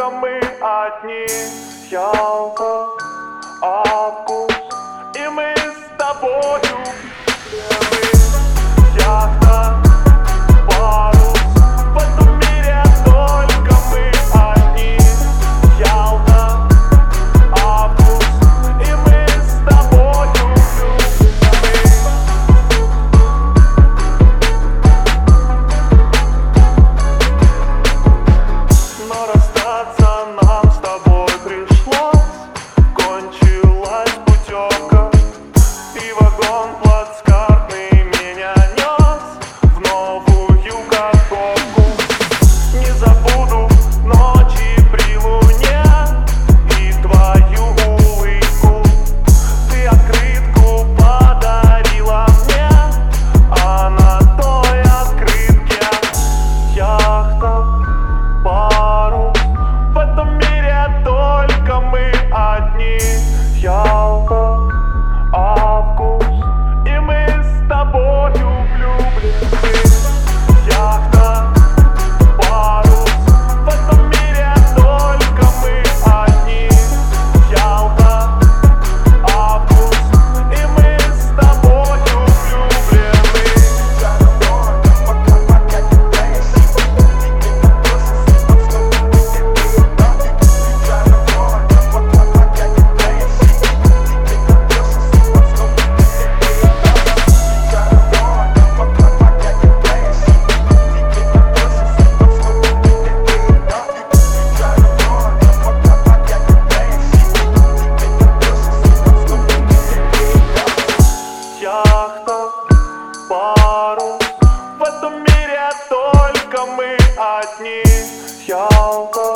только мы одни. Ялта, август, и мы с тобою яхта, парус, в этом мире только мы одни. Ялта, август, и мы с тобою но расстаться нам с тобой пришлось. Кончилась путевка, и вагон плацкартный меня нес в новую катковку. Не забуду ночи при луне и твою улыбку. Ты открытку подарила мне, а на той открытке яхта, парус, в этом мире только мы одни. Ялта, август, и мы с тобою влюблены. Яхта, парус, в этом мире только мы одни. Ялта, август, и мы с тобою влюблены. Яхта, парус, в этом мире только мы одни. Ялта,